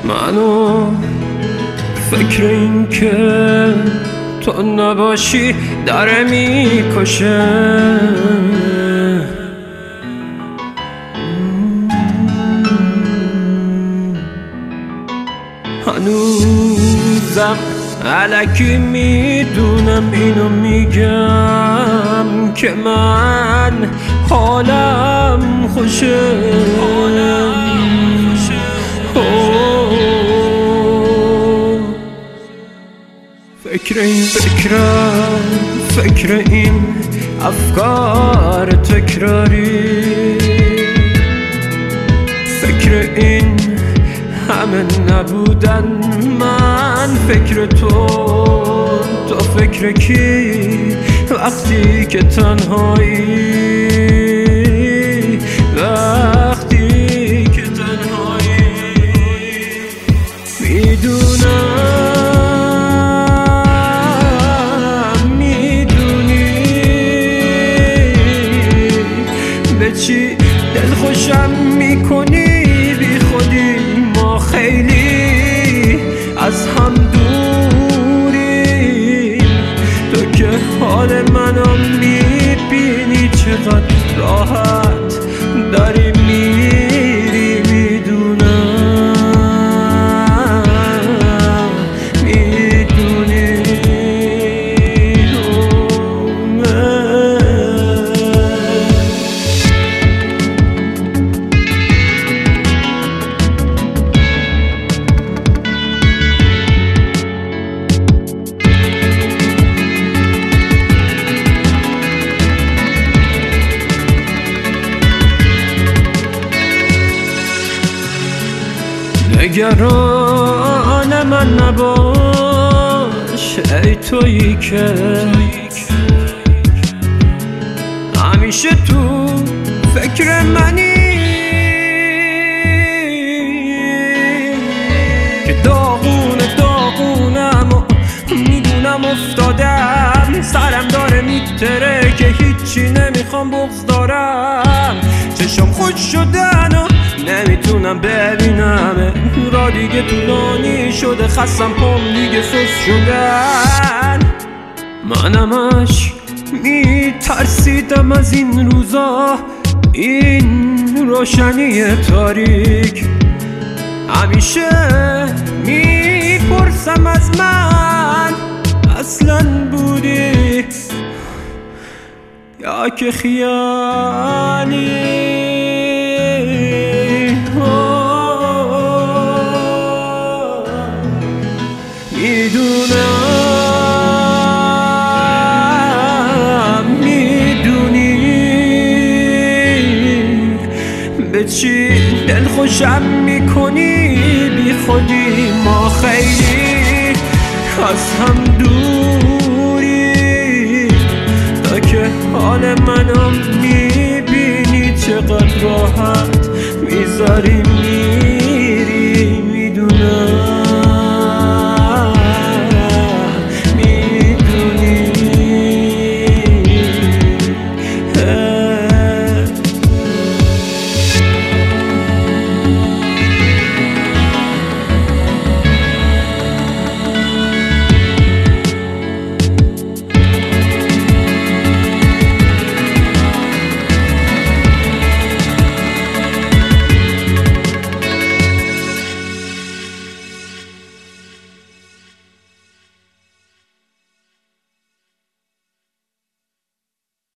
منو فکر این که تو نباشی داره میکشه. هنوزم الکی میدونم اینو میگم که من حالم خوشه. فکر این افکار تکراری، فکر این همه نبودن من، فکر تو فکر کی وقتی که تنهایی، وقتی که تنهایی. میدونی به چی دل خوشم میکنی بی خودی. ما خیلی از هم دوری، تو که حال منو میبینی چقدر راحت داری میری. میدونی نگران من نباش ای تویی که همیشه تو فکر منی، که داغونم و میدونم افتادم، سرم داره میتره که هیچی نمیخوام بغض دارم. چشم خوش شدن و نمیتونم ببینم را دیگه طولانی شده، خستم پام دیگه سوس شدن. منمش میترسیدم از این روزا، این روشنی تاریک. همیشه میپرسم از من اصلاً بودی یا که خیالی. میدونی به چی دل خوشم میکنی بی خودی. ما خیلی از هم دوری، تا که حال منو میبینی چقدر راحت میذاری.